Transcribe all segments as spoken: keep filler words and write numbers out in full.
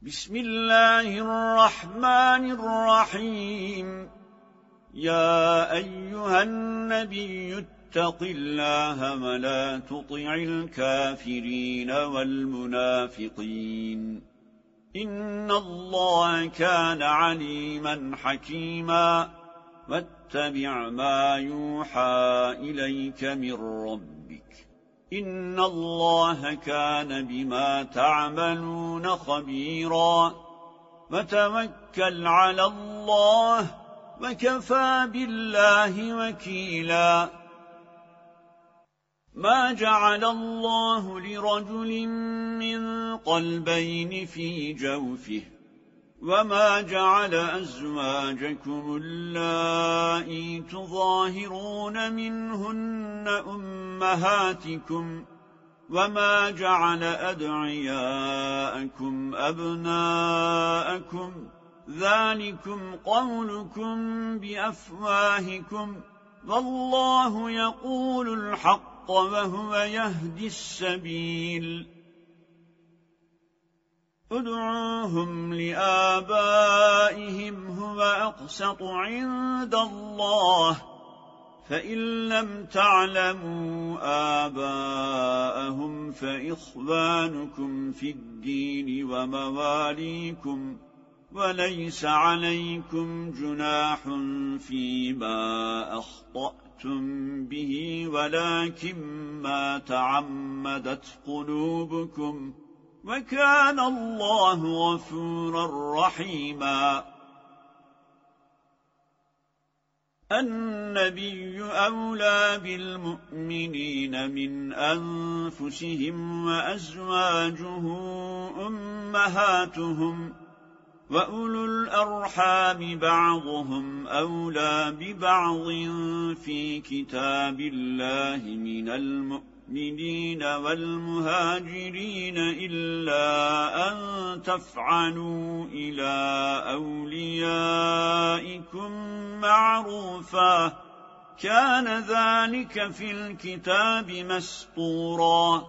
بسم الله الرحمن الرحيم. يا أيها النبي اتق الله ولا تطع الكافرين والمنافقين إن الله كان عليما حكيما واتبع ما يوحى إليك من ربك إن الله كان بما تعملون خبيرا وتوكل على الله وكفى بالله وكيلا. ما جعل الله لرجل من قلبين في جوفه وما جعل أزواجكم اللائي تظاهرون منهن أمهاتكم وما جعل أدعياءكم أبناءكم ذلكم قولكم بأفواهكم والله يقول الحق وهو يهدي السبيل. ادعوهم لآبائهم هو أقسط عند الله فإن لم تعلموا آباءهم فإخوانكم في الدين ومواليكم وليس عليكم جناح فيما أخطأتم به ولكن ما تعمدت قلوبكم وكان الله غفورا رحيما. النبي أولى بالمؤمنين من أنفسهم وأزواجه أمهاتهم وأولو الأرحام بعضهم أولى ببعض في كتاب الله من المؤمنين والمهاجرين إلا أن تفعلوا إلى أوليائكم معروفا كان ذلك في الكتاب مسطورا.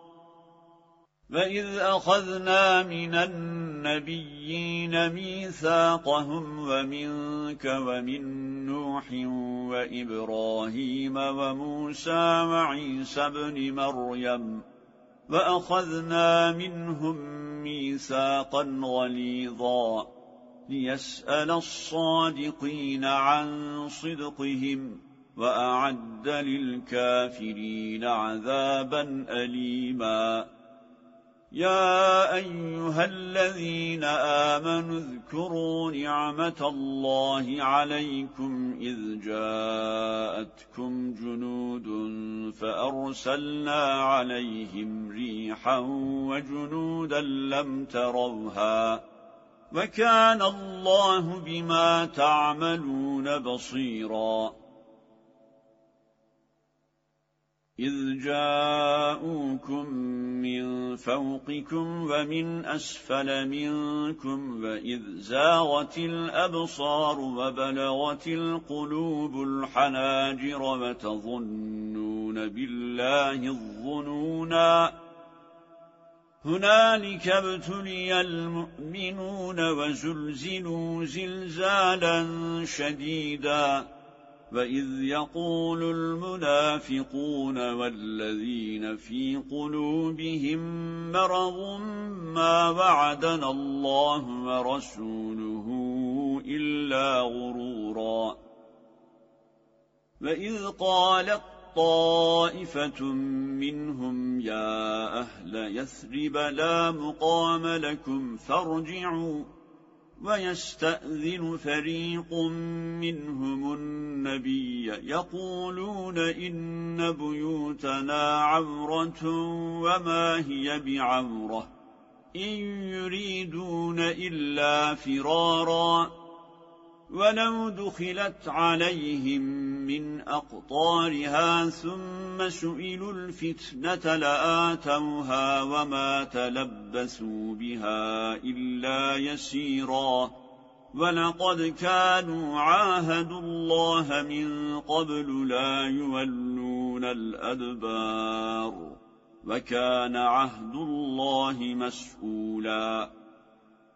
وإذ أخذنا من النبيين ميثاقهم ومنك ومن نوح وإبراهيم وموسى وعيسى بن مريم وأخذنا منهم ميثاقا غليظا ليسأل الصادقين عن صدقهم وأعد للكافرين عذابا أليما. يا أيها الذين آمنوا اذكروا نعمة الله عليكم إذ جاءتكم جنود فأرسلنا عليهم ريحا وجنودا لم تروها وكان الله بما تعملون بصيرا. إذ جاءوكم من فوقكم ومن أسفل منكم وإذ زاغت الأبصار وبلغت القلوب الحناجر وتظنون بالله الظنونا هنالك ابتلي المؤمنون وزلزلوا زلزالا شديدا. وإذ يقول المنافقون والذين في قلوبهم مرض ما وعدنا الله ورسوله إلا غرورا. وإذ قالت طائفة منهم يا أهل يثرب لا مقام لكم فارجعوا ويستأذن فريق منهم النبي يقولون إن بيوتنا عورة وما هي بعورة إن يريدون إلا فرارا ولو دخلت عليهم من أقطارها ثم سئلوا الفتنة لآتوها وما تلبثوا بها إلا يسيرا. ولقد كانوا عاهدوا الله من قبل لا يولون الأدبار وكان عهد الله مسؤولا.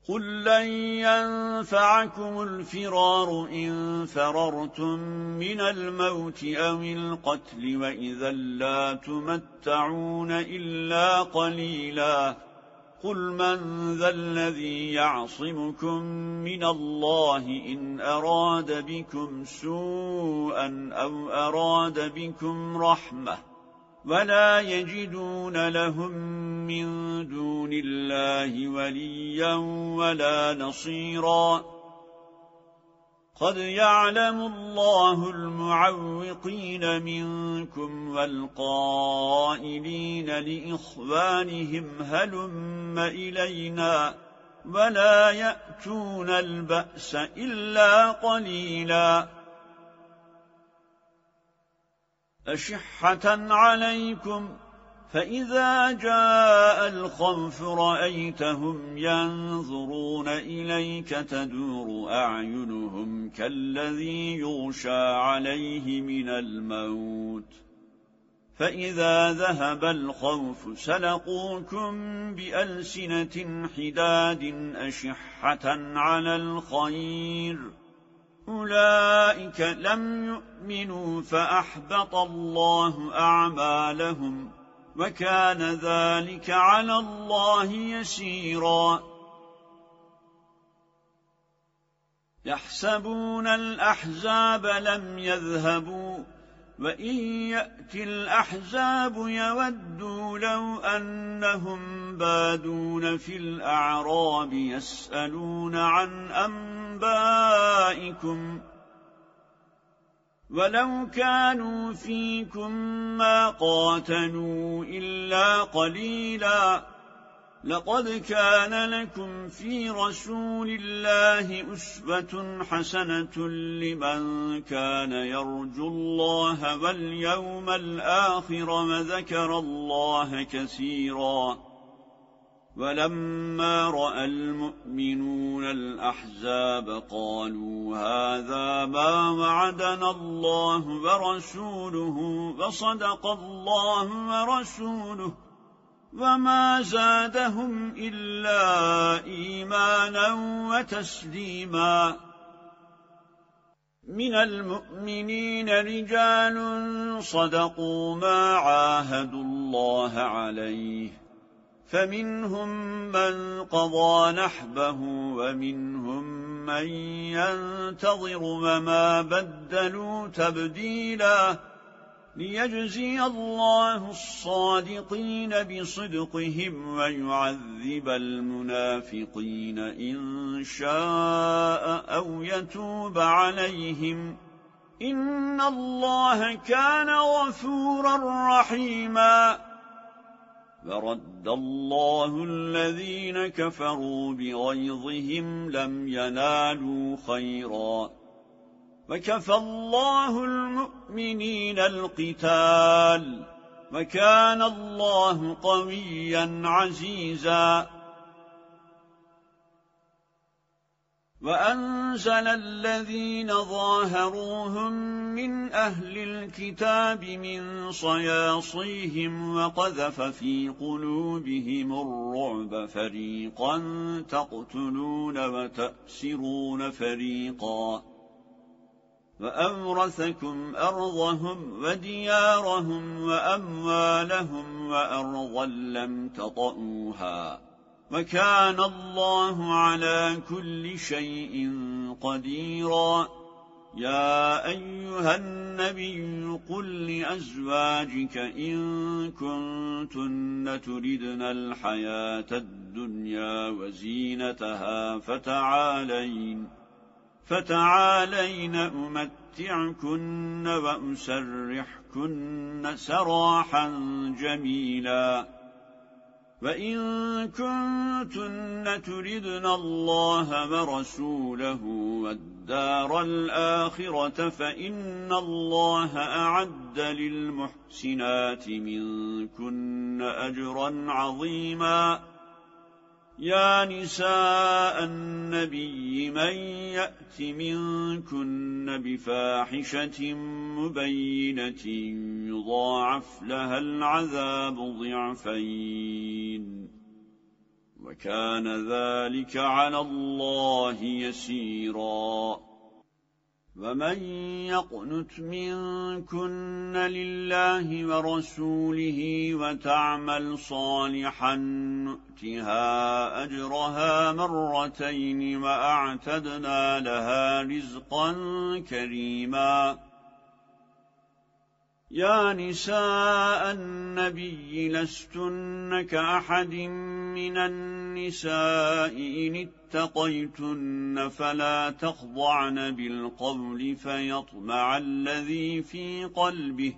قل لن ينفعكم الفرار إن فررتم من الموت أو القتل وإذا لا تمتعون إلا قليلا قل من ذا الذي يعصمكم من الله إن أراد بكم سوءا أو أراد بكم رحمة ولا يجدون لهم من دون الله وليا ولا نصيرا قد يعلم الله المعوقين منكم والقائلين لإخوانهم هلم إلينا ولا يأتون البأس إلا قليلا أشحة عليكم فإذا جاء الخوف رأيتهم ينظرون إليك تدور أعينهم كالذي يغشى عليه من الموت فإذا ذهب الخوف سلقوكم بألسنة حداد أشحة على الخير أولئك لم يؤمنوا فأحبط الله أعمالهم وكان ذلك على الله يسيرا يحسبون الأحزاب لم يذهبوا وإن يأتي الأحزاب يودوا لو أنهم بادون في الأعراب يسألون عن أنبائكم ولو كانوا فيكم ما قاتلوا إلا قليلا لقد كان لكم في رسول الله أسوة حسنة لمن كان يرجو الله واليوم الآخر وذكر الله كثيرا ولما رأى المؤمنون الأحزاب قالوا هذا ما وعدنا الله ورسوله وصدق الله ورسوله وما زادهم إلا إيمانا وتسليما من المؤمنين رجال صدقوا ما عاهدوا الله عليه فمنهم من قضى نحبه ومنهم من ينتظر وما بدلوا تبديلا ليجزي الله الصادقين بصدقهم ويعذب المنافقين إن شاء أو يتوب عليهم إن الله كان غفورا رحيما فرد الله الذين كفروا بغيظهم لم ينالوا خيرا وكفى الله المؤمنين القتال وكان الله قويا عزيزا وأنزل الذين ظاهروهم من أهل الكتاب من صياصيهم وقذف في قلوبهم الرعب فريقا تقتلون وتأسرون فريقا وأورثكم أرضهم وديارهم وأموالهم وأرضا لم تطئوها وكان الله على كل شيء قديرا يا أيها النبي قل لأزواجك إن كنتن تردن الحياة الدنيا وزينتها فتعالين فتعالين أمتعكن وأسرحكن سراحا جميلا وإن كنتن تردن الله ورسوله والدار الآخرة فإن الله أعد للمحسنات منكن أجرا عظيما يا نساء النبي من يأت منكن بفاحشة مبينة يضاعف لها العذاب ضعفين وكان ذلك على الله يسيرا. ومن يقنت منكن لله ورسوله وتعمل صالحا نؤتها أجرها مرتين وأعتدنا لها رزقا كريما. يا نساء النبي لستن كأحد من النساء إن اتقيتن فلا تخضعن بالقول فيطمع الذي في قلبه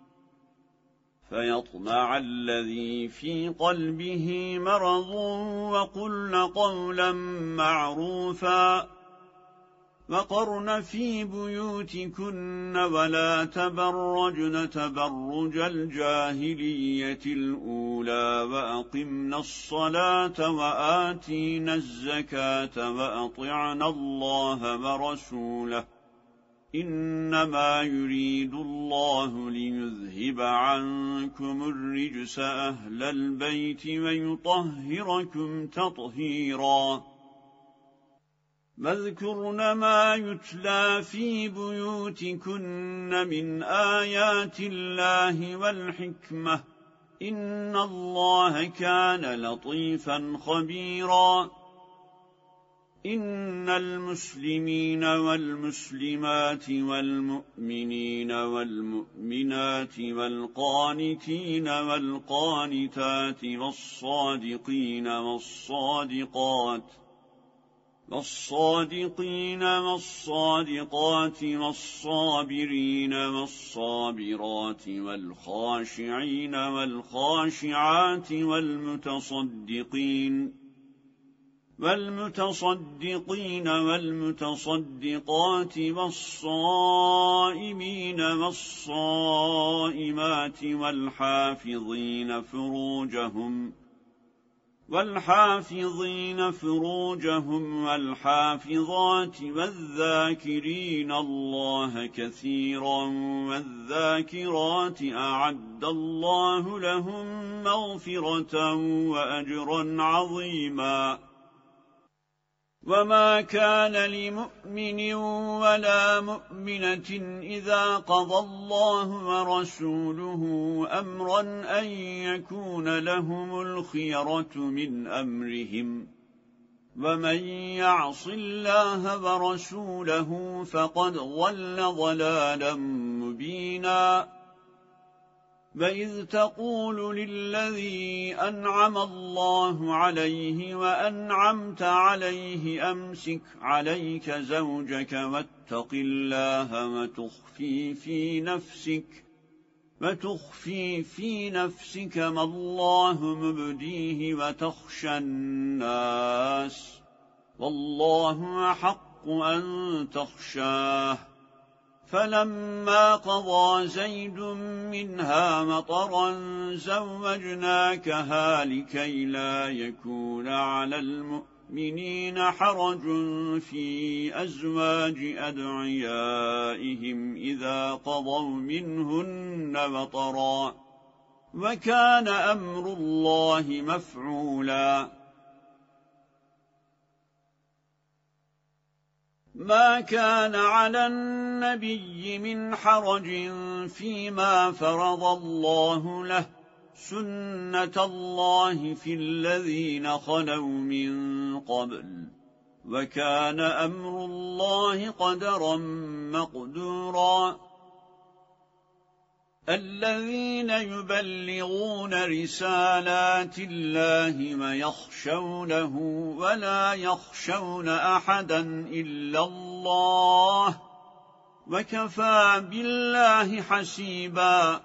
فيطمع الذي في قلبه مرض وقلن قولا معروفا. وقرن في بيوتكن ولا تبرجن تبرج الجاهلية الأولى وأقمن الصلاة وآتين الزكاة وأطعن الله ورسوله إنما يريد الله ليذهب عنكم الرجس أهل البيت ويطهركم تطهيرا. واذكرن ما يتلى في بيوتكن من آيات الله والحكمة إن الله كان لطيفا خبيرا. إن المسلمين والمسلمات والمؤمنين والمؤمنات والقانتين والقانتات والصادقين والصادقات والصادقين والصادقات والصابرين والصابرات والخاشعين والخاشعات والمتصدقين والمتصدقين والمتصدقات والصائمين والصائمات والحافظين فروجهم والحافظين فروجهم والحافظات والذاكرين الله كثيرا والذاكرات أعد الله لهم مغفرة وأجرا عظيما. وما كان لمؤمن ولا مؤمنة إذا قضى الله ورسوله أمرا أن يكون لهم الخيرة من أمرهم ومن يعص الله ورسوله فقد ضل ضلالا مبينا. وإذ تقول للذي أنعم الله عليه وأنعمت عليه أمسك عليك زوجك واتق الله وتخفي في نفسك وتخفي في نفسك ما الله مبديه وتخشى الناس والله أحق أن تخشاه. فلما قضى زيد منها مطرا زوجناكها لكي لا يكون على المؤمنين حرج في أزواج أدعيائهم إذا قضوا منهن مطرا وكان أمر الله مفعولا. ما كان على النبي من حرج فيما فرض الله له سنة الله في الذين خلوا من قبل وكان أمر الله قدرا مقدورا. الذين يبلغون رسالات الله ويخشونه ولا يخشون أحدا إلا الله وكفى بالله حسيبا.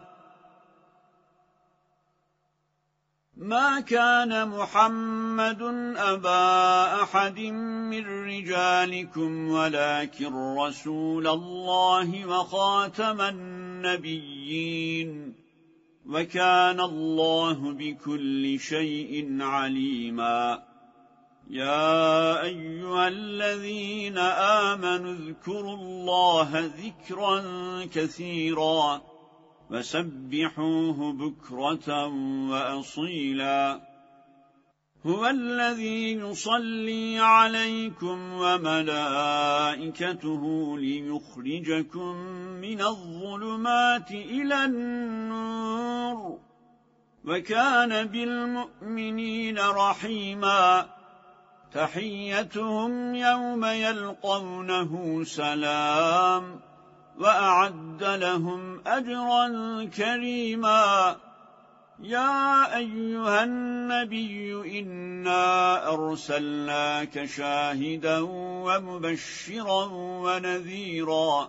ما كان محمد أبا أحد من رجالكم ولكن رسول الله وخاتم النبيين وكان الله بكل شيء عليما. يا أيها الذين آمنوا اذكروا الله ذكرا كثيرا وسبحوه بكرة وأصيلا. هو الذي يصلي عليكم وملائكته ليخرجكم من الظلمات إلى النور وكان بالمؤمنين رحيما تحيتهم يوم يلقونه سلام وأعد لهم أجرا كريما يا أيها النبي إنا أرسلناك شاهدا ومبشرا ونذيرا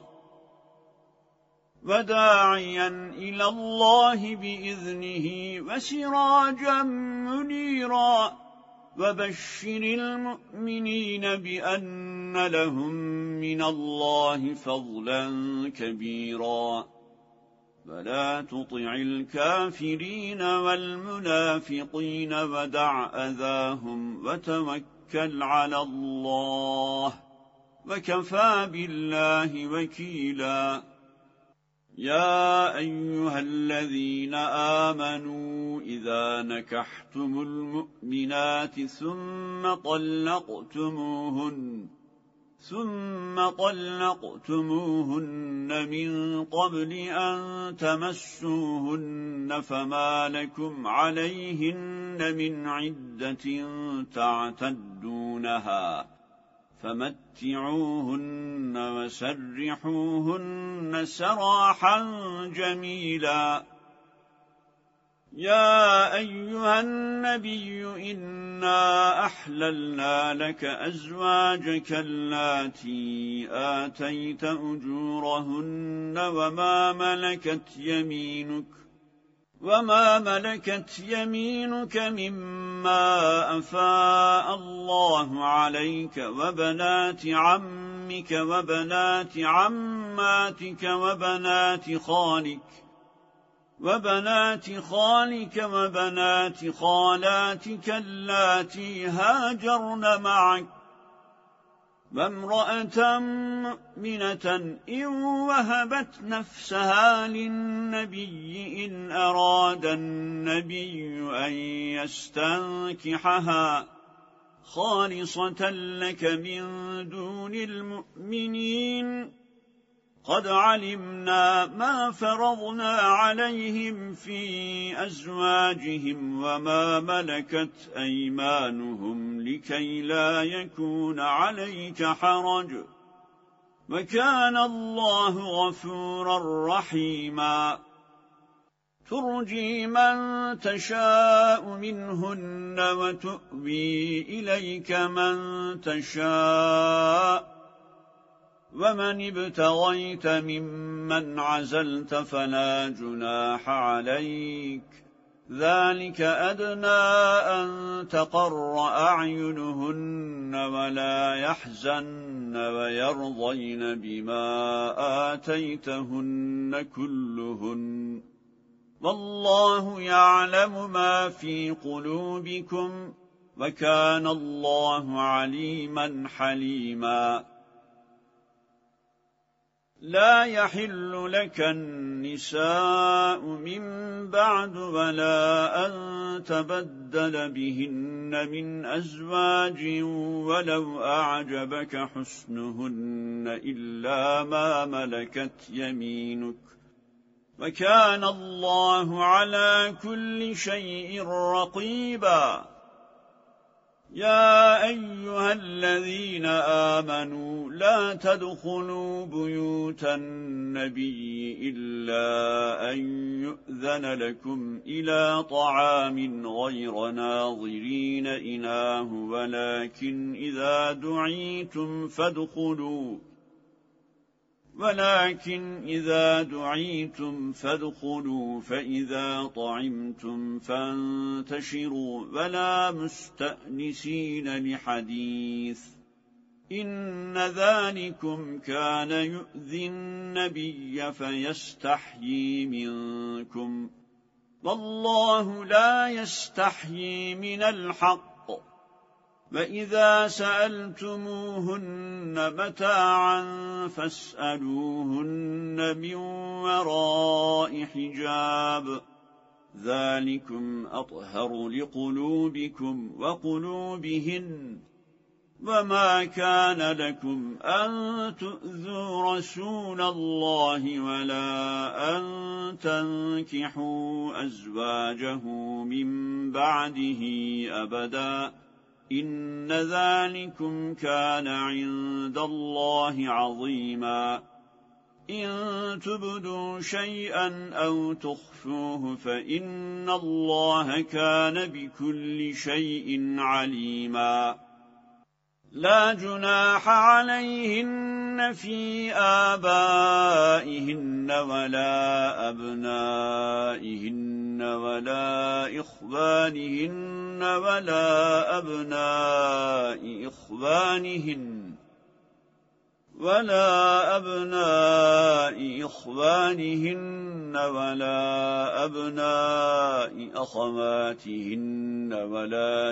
وداعيا إلى الله بإذنه وسراجا منيرا وبشر المؤمنين بأن لهم من الله فضلا كبيرا فلا تطع الكافرين والمنافقين ودع أذاهم وتوكل على الله وكفى بالله وكيلا يا أيها الذين آمنوا إذا نكحتم المؤمنات ثم طلقتموهن ثم طلقتموهن من قبل أن تمسوهن فما لكم عليهن من عدة تعتدونها فمتعوهن وسرحوهن سراحا جميلا يا أيها النبي إنا أحللنا لك أزواجك اللاتي آتيت أجورهن وما ملكت يمينك وما ملكت يمينك مما أفاء الله عليك وبنات عمك وبنات عماتك وبنات خالك وبنات خالك وبنات خالاتك اللاتي هاجرن معك وامرأة مؤمنة إن وهبت نفسها للنبي إن أراد النبي أن يستنكحها خالصة لك من دون المؤمنين قد علمنا ما فرضنا عليهم في أزواجهم وما ملكت أيمانهم لكي لا يكون عليك حرج وكان الله غفورا رحيما ترجي من تشاء منهن وتؤوي إليك من تشاء ومن ابتغيت ممن عزلت فلا جناح عليك ذلك أدنى أن تقر أعينهن ولا يحزن ويرضين بما آتيتهن كلهن والله يعلم ما في قلوبكم وكان الله عليما حليما لا يحل لك النساء من بعد ولا أن تبدل بهن من أزواج ولو أعجبك حسنهن إلا ما ملكت يمينك وكان الله على كل شيء رقيبا يا أيها الذين آمنوا لا تدخلوا بيوت النبي إلا أن يؤذن لكم إلى طعام غير ناظرين إناه ولكن إذا دعيتم فادخلوا ولكن إذا دعيتم فادخلوا فإذا طعمتم فانتشروا ولا مستأنسين لحديث إن ذلكم كان يؤذي النبي فيستحيي منكم والله لا يستحيي من الحق وإذا سألتموهن متاعا فاسألوهن من وراء حجاب ذلكم أطهر لقلوبكم وقلوبهن وما كان لكم أن تؤذوا رسول الله ولا أن تنكحوا أزواجه من بعده أبدا إن ذلكم كان عند الله عظيما إن تبدوا شيئا أو تخفوه فإن الله كان بكل شيء عليما لا جناح عليهن في آبائهن ولا أبنائهن ولا إخوانهن ولا أبناء إخوانهن ولا أبناء إخوانهن ولا أبناء أخواتهن ولا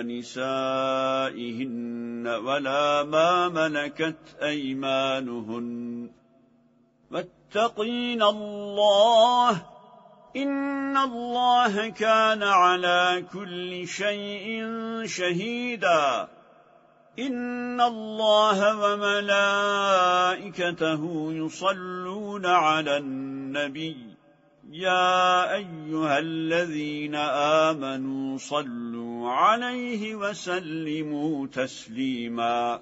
نسائهن ولا ما ملكت أيمانهن واتقين الله إن الله كان على كل شيء شهيدا إن الله وملائكته يصلون على النبي يا أيها الذين آمنوا صلوا عليه وسلموا تسليما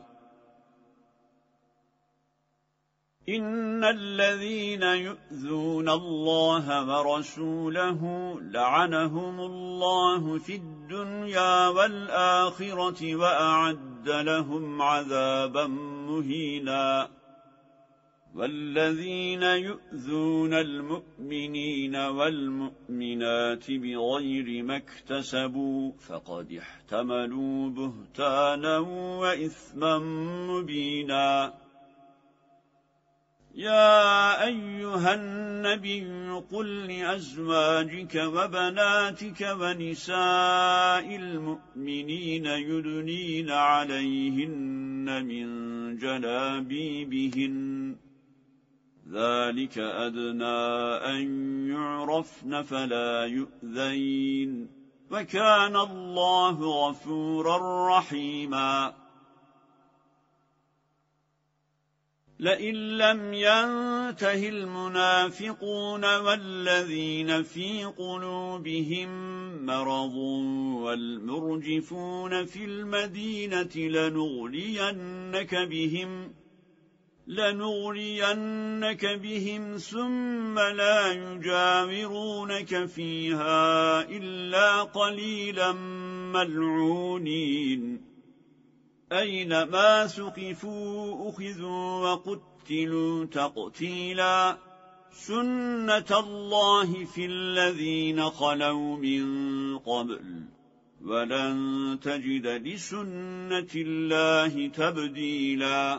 إن الذين يؤذون الله ورسوله لعنهم الله في الدنيا والآخرة وأعد لهم عذابا مهينا والذين يؤذون المؤمنين والمؤمنات بغير ما اكتسبوا فقد احتملوا بهتانا وإثما مبينا يا أيها النبي قل لأزواجك وبناتك ونساء المؤمنين يدنين عليهن من جلابيبهن ذلك أدنى أن يعرفن فلا يؤذين وكان الله غفورا رحيما لئن لم ينته المنافقون والذين في قلوبهم مرض والمرجفون في المدينة لنغرينك بهم لنغرينك بهم ثم لا يجاورونك فيها إلا قليلا ملعونين أينما ثقفوا أخذوا وقتلوا تقتيلا سنة الله في الذين خلوا من قبل ولن تجد لسنة الله تبديلا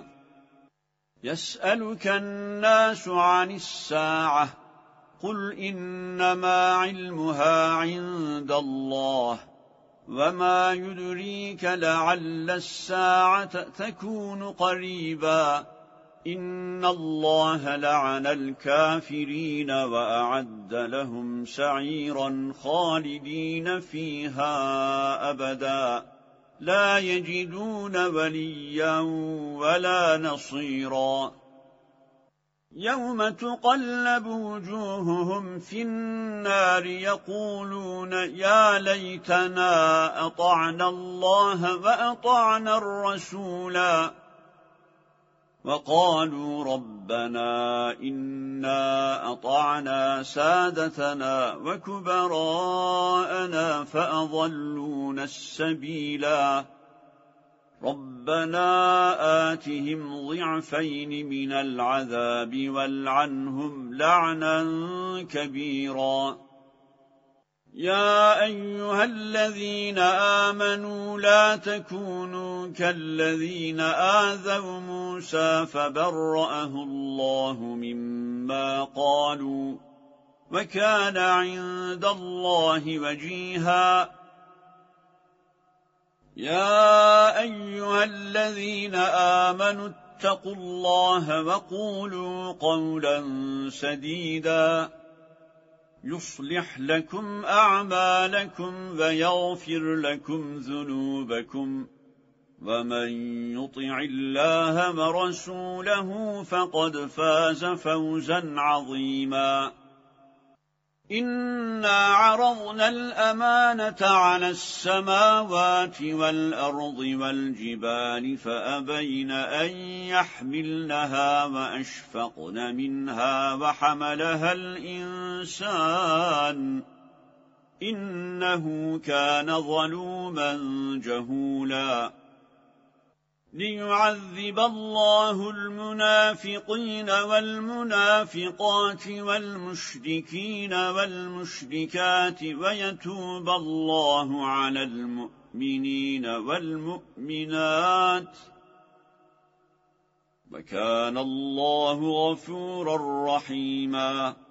يسألك الناس عن الساعة قل إنما علمها عند الله وما يدريك لعل الساعة تكون قريبا إن الله لعن الكافرين وأعد لهم سعيرا خالدين فيها أبدا لا يجدون وليا ولا نصيرا يوم تقلب وجوههم في النار يقولون يا ليتنا أطعنا الله وأطعنا الرسولا وقالوا ربنا إنا أطعنا سادتنا وكبراءنا فأضلون السبيلا ربنا آتهم ضعفين من العذاب والعنهم لعنا كبيرا يا أيها الذين آمنوا لا تكونوا كالذين آذوا موسى فبرأه الله مما قالوا وكان عند الله وجيها يا أيها الذين آمنوا اتقوا الله وقولوا قولا سديدا يصلح لكم أعمالكم ويغفر لكم ذنوبكم ومن يطع الله ورسوله فقد فاز فوزا عظيما إنا عرضنا الأمانة على السماوات والأرض والجبال فأبين أن يحملنها وأشفقن منها وحملها الإنسان إنه كان ظلوما جهولا ليعذب الله المنافقين والمنافقات والمشركين والمشركات ويتوب الله على المؤمنين والمؤمنات وكان الله غفورا رحيما